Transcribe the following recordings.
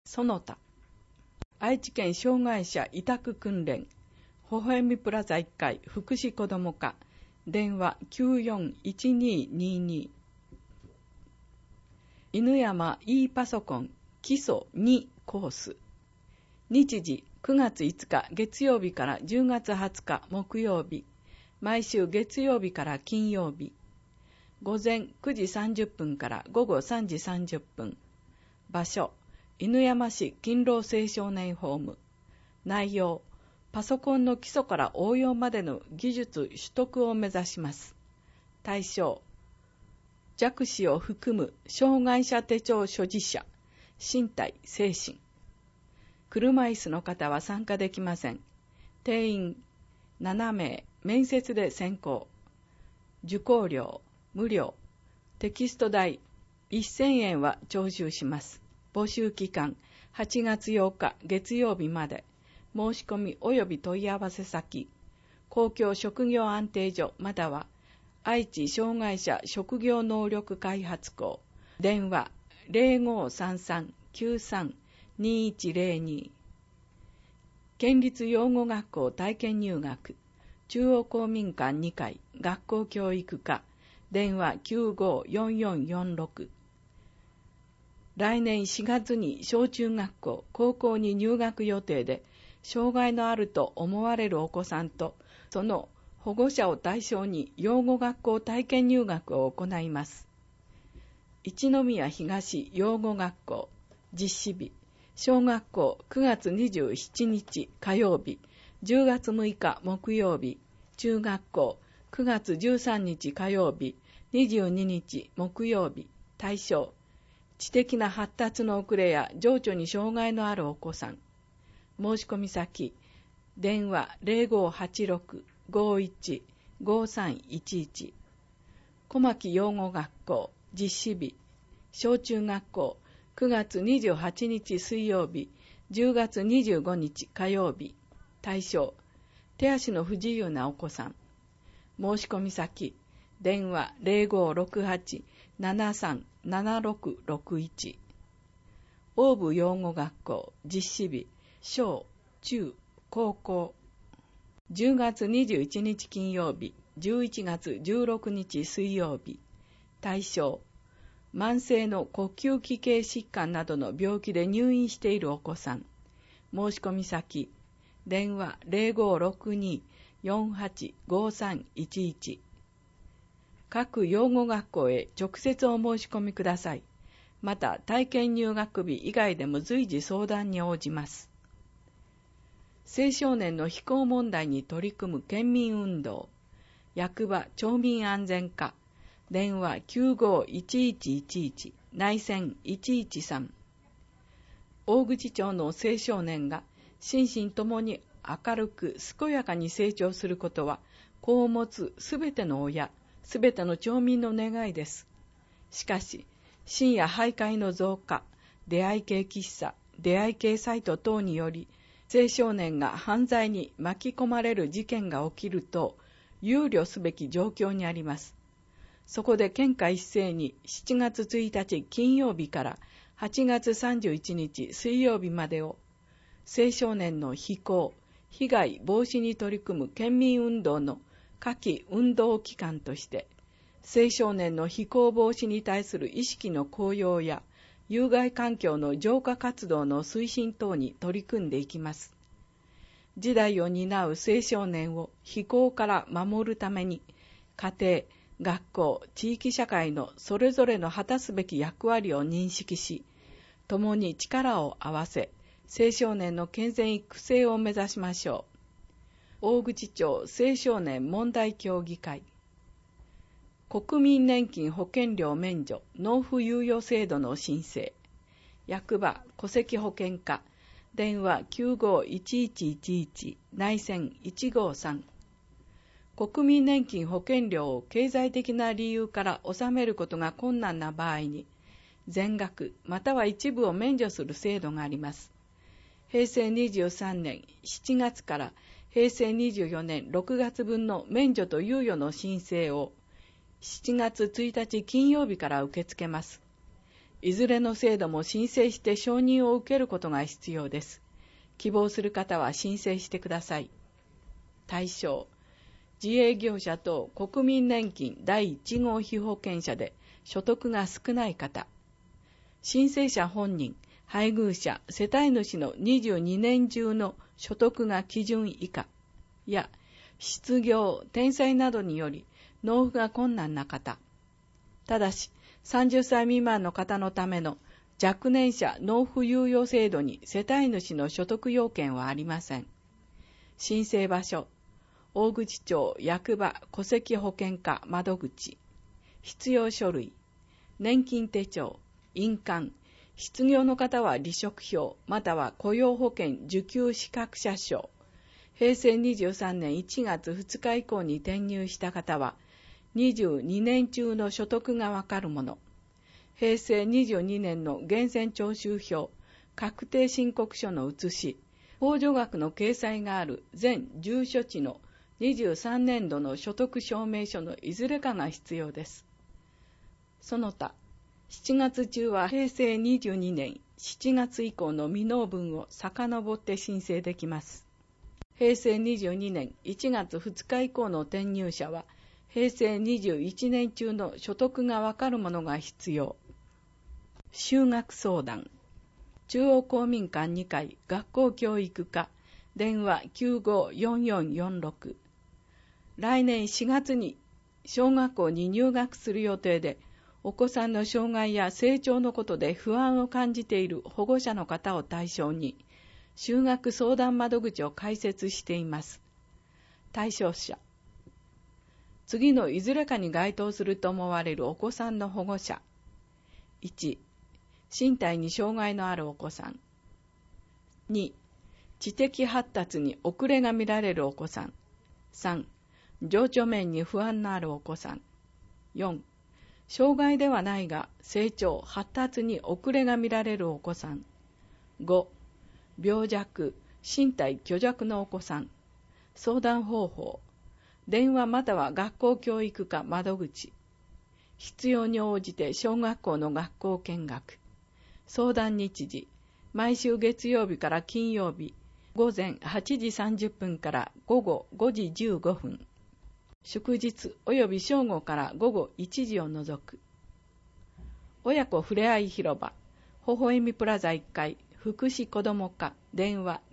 その他、愛知県障害者委託訓練、ほほえみプラザ1階福祉子ども課、電話 941222。犬山 e パソコン基礎2コース。日時9月5日月曜日から10月20日木曜日。毎週月曜日から金曜日。午前9時30分から午後3時30分。場所、犬山市勤労青少年ホーム。内容、パソコンの基礎から応用までの技術取得を目指します。対象、弱視を含む障害者手帳所持者、身体、精神。車椅子の方は参加できません。定員7名、面接で選考。受講料無料。テキスト代1000円は徴収します。募集期間8月8日月曜日まで。申し込み及び問い合わせ先、公共職業安定所または愛知障害者職業能力開発校。電話 0533-93-2102。県立養護学校体験入学。中央公民館2階学校教育課。電話 954446。来年4月に小中学校、高校に入学予定で、障害のあると思われるお子さんと、その保護者を対象に養護学校体験入学を行います。一宮東養護学校実施日、小学校9月27日火曜日、10月6日木曜日、中学校9月13日火曜日、22日木曜日。対象、知的な発達の遅れや情緒に障害のあるお子さん。申し込み先、電話 0586-51-5311。小牧養護学校実施日、小中学校9月28日水曜日、10月25日火曜日。対象、手足の不自由なお子さん。申し込み先、電話 0568-737661。大部養護学校実施日、小、中、高校。10月21日金曜日、11月16日水曜日。対象、慢性の呼吸器系疾患などの病気で入院しているお子さん。申し込み先、電話 0562-485311。各養護学校へ直接お申し込みください。また、体験入学日以外でも随時相談に応じます。青少年の非行問題に取り組む県民運動。役場町民安全課。電話 951111 内線113。大口町の青少年が心身ともに明るく健やかに成長することは、子を持つすべての親、すべての町民の願いです。しかし、深夜徘徊の増加、出会い系喫茶、出会い系サイト等により、青少年が犯罪に巻き込まれる事件が起きると、憂慮すべき状況にあります。そこで県下一斉に7月1日金曜日から8月31日水曜日までを、青少年の非行、被害防止に取り組む県民運動の夏季運動期間として、青少年の非行防止に対する意識の向上や、有害環境の浄化活動の推進等に取り組んでいきます。時代を担う青少年を非行から守るために、家庭、学校、地域社会のそれぞれの果たすべき役割を認識し、共に力を合わせ、青少年の健全育成を目指しましょう。大口町青少年問題協議会。国民年金保険料免除納付猶予制度の申請。役場戸籍保険課。電話 951111 内線153。国民年金保険料を経済的な理由から納めることが困難な場合に、全額または一部を免除する制度があります。平成23年7月から平成24年6月分の免除と猶予の申請を7月1日金曜日から受け付けます。 いずれの制度も申請して承認を受けることが必要です。希望する方は申請してください。対象、自営業者と国民年金第1号被保険者で所得が少ない方、申請者本人、配偶者、世帯主の22年中の所得が基準以下や、失業、転災などにより納付が困難な方、ただし30歳未満の方のための若年者納付猶予制度に世帯主の所得要件はありません。申請場所、大口町役場戸籍保険課窓口。必要書類、年金手帳、印鑑。失業の方は離職票または雇用保険受給資格者証。平成23年1月2日以降に転入した方は22年中の所得がわかるもの。平成22年の源泉徴収票、確定申告書の写し、控除額の掲載がある全住所地の23年度の所得証明書のいずれかが必要です。その他、7月中は平成22年7月以降の未納分を遡って申請できます。平成22年1月2日以降の転入者は、平成21年中の所得がわかるものが必要。就学相談。中央公民館2階学校教育課、電話 954446。来年4月に小学校に入学する予定で、お子さんの障害や成長のことで不安を感じている保護者の方を対象に、就学相談窓口を開設しています。対象者。次のいずれかに該当すると思われるお子さんの保護者。1、身体に障害のあるお子さん。2、知的発達に遅れが見られるお子さん。3、情緒面に不安のあるお子さん。4、障害ではないが成長・発達に遅れが見られるお子さん。5、病弱・身体虚弱のお子さん。相談方法。電話または学校教育課窓口。必要に応じて小学校の学校見学。相談日時。毎週月曜日から金曜日、午前8時30分から午後5時15分。祝日及び正午から午後1時を除く。親子ふれあい広場、ほほえみプラザ1階、福祉子ども課、電話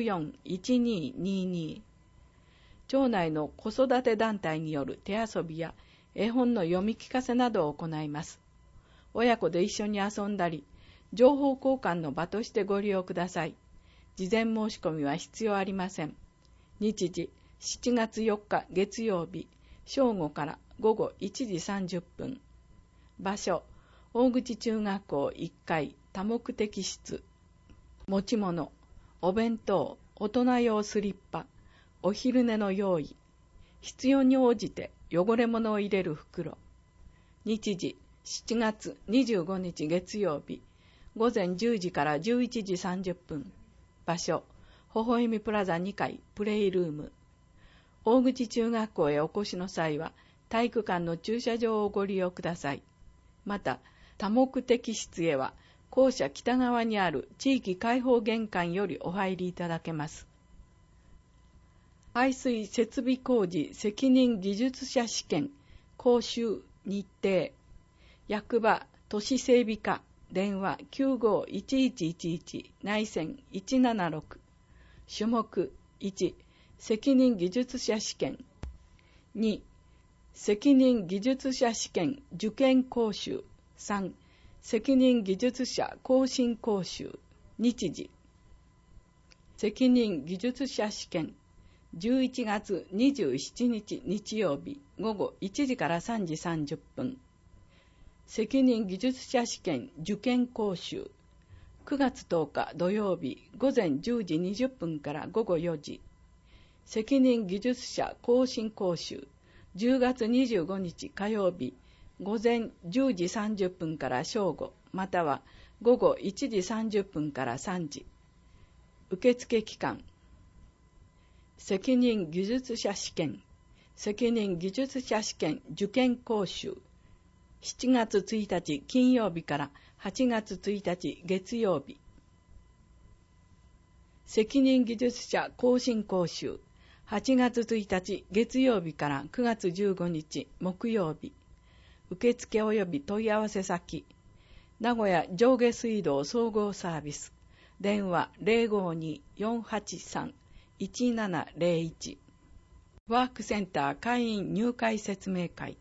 941222。町内の子育て団体による手遊びや絵本の読み聞かせなどを行います。親子で一緒に遊んだり、情報交換の場としてご利用ください。事前申し込みは必要ありません。日時、7月4日月曜日、正午から午後1時30分。場所、大口中学校1階多目的室。持ち物、お弁当、大人用スリッパ、お昼寝の用意。必要に応じて汚れ物を入れる袋。日時、7月25日月曜日、午前10時から11時30分。場所、ほほえみプラザ2階プレイルーム。大口中学校へお越しの際は、体育館の駐車場をご利用ください。また、多目的室へは、校舎北側にある地域開放玄関よりお入りいただけます。排水設備工事責任技術者試験、講習日程。役場都市整備課、電話 951111 内線176。種目1、責任技術者試験。2、責任技術者試験受験講習。3、責任技術者更新講習。日時。責任技術者試験。11月27日日曜日午後1時から3時30分。責任技術者試験受験講習。9月10日土曜日午前10時20分から午後4時。責任技術者更新講習。10月25日火曜日午前10時30分から正午、または午後1時30分から3時。受付期間。責任技術者試験、責任技術者試験受験講習。7月1日金曜日から 8月1日月曜日。責任技術者更新講習。8月1日月曜日から9月15日木曜日。受付及び問い合わせ先。名古屋上下水道総合サービス。電話 052-483-1701。ワークセンター会員入会説明会。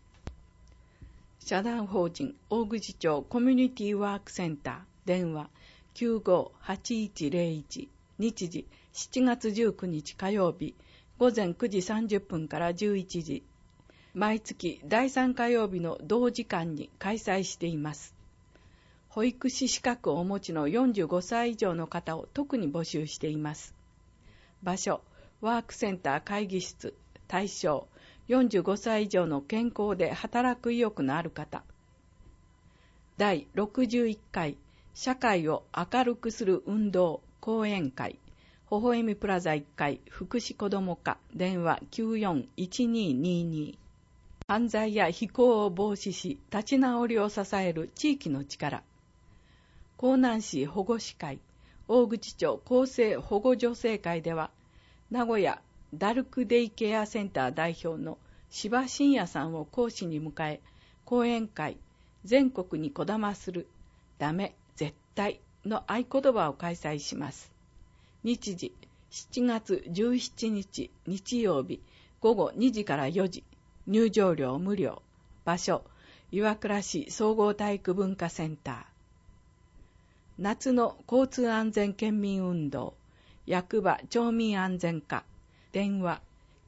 社団法人大口町コミュニティワークセンター。電話 95-8101。日時7月19日火曜日午前9時30分から11時。毎月第3火曜日の同時間に開催しています。保育士資格をお持ちの45歳以上の方を特に募集しています。場所、ワークセンター会議室。対象、45歳以上の健康で働く意欲のある方。第61回社会を明るくする運動講演会。微笑みプラザ1階福祉子ども課。電話 94-1222。犯罪や非行を防止し立ち直りを支える地域の力。江南市保護司会大口町厚生保護女性会では、名古屋ダルクデイケアセンター代表の柴真也さんを講師に迎え、講演会全国にこだまするダメ絶対の合言葉を開催します。日時7月17日日曜日午後2時から4時。入場料無料。場所、岩倉市総合体育文化センター。夏の交通安全県民運動。役場町民安全課。電話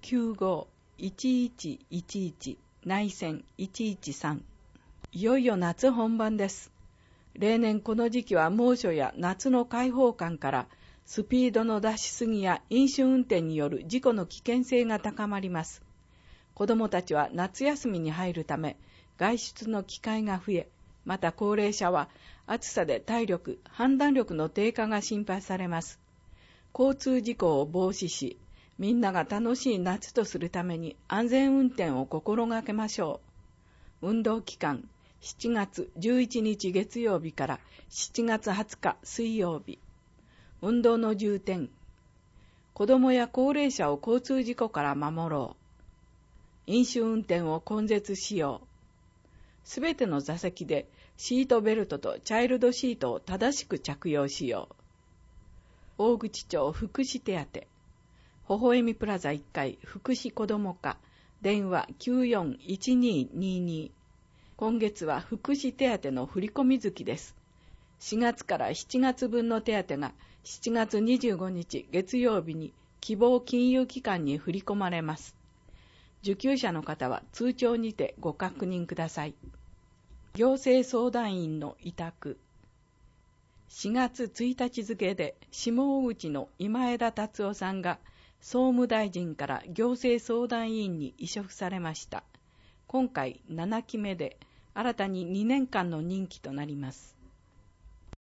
95-1111 内線113。いよいよ夏本番です。例年この時期は猛暑や夏の開放感からスピードの出しすぎや飲酒運転による事故の危険性が高まります。子どもたちは夏休みに入るため外出の機会が増え、また高齢者は暑さで体力、判断力の低下が心配されます。交通事故を防止し、みんなが楽しい夏とするために安全運転を心がけましょう。運動期間、7月11日月曜日から7月20日水曜日。運動の重点。子どもや高齢者を交通事故から守ろう。飲酒運転を根絶しよう。すべての座席でシートベルトとチャイルドシートを正しく着用しよう。大口町福祉手当。微笑みプラザ1階福祉子ども課。電話 94-1222。今月は福祉手当の振込月です。4月から7月分の手当が7月25日月曜日に希望金融機関に振り込まれます。受給者の方は通帳にてご確認ください。行政相談員の委託。4月1日付で下大口の今枝達夫さんが総務大臣から行政相談委員に委嘱されました。今回7期目で新たに2年間の任期となります。